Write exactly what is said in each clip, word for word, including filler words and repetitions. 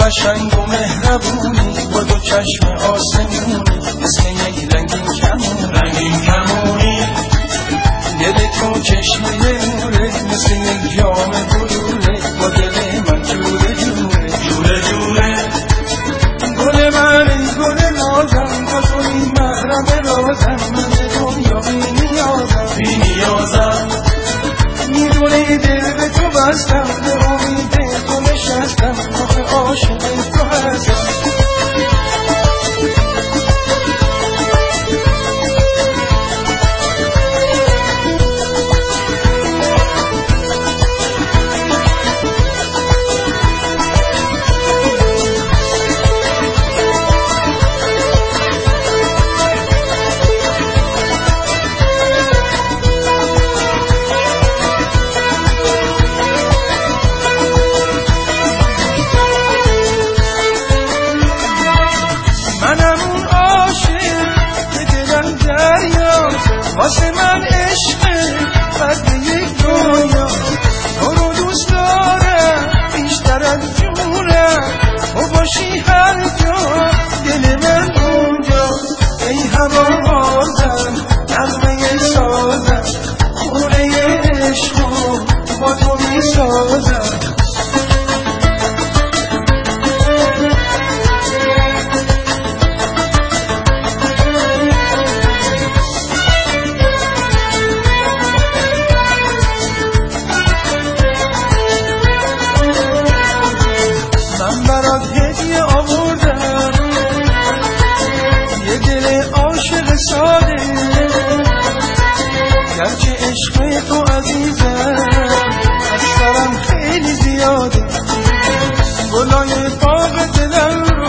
قشنگ و مهربونی با دو چشم آسمونی مثل یک رنگین کمون رنگین کمونی دل تو چشمه نوره مثل یک جام بلوره با دل من جوره جوره جوره جوره گل من ای گل نازم با تو این محرم رازم من به دنیا بی نیازم بی نیازم میدونی دل به تو بستم به امید تو نشستم آخه عاشق تو هستم واسه من عشق فرد یک دنیا تو رو دوست دارم بیشتر از جونم تو باشی هر جا دل من اونجا ای هوا بازم نغمه سازم خونه عشقو با تو می سازم ساده گرچه عشق تو عزیزم از سرم خیلی زیاده گلای باغ دلم رو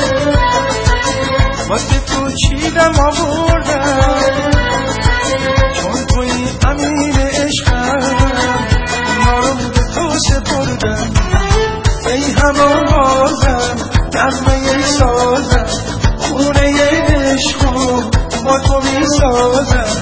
واسه تو چیدم آوردم چون توی امیر عشقم اینا رو به تو سپردم ای هوا بازم نغمه سازم خونه عشقو با تو می سازم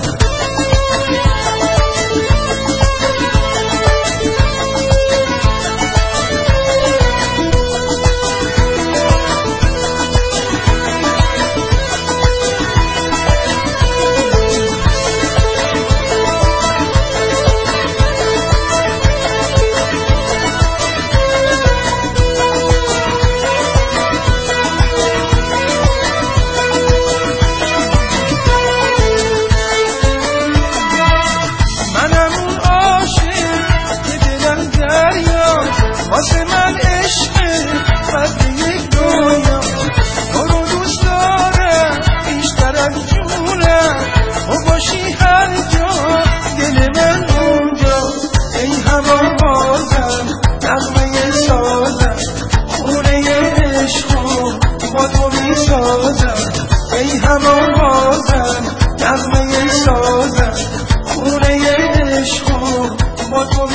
واسه من عشق فرد یک دنیا تو رو دوست دارم بیشتر از جونم تو باشی هر جا دل من اونجا ای هوا بازم نغمه سازم خونه عشقو با تو می سازم ای هوا بازم نغمه سازم خونه عشقو با تو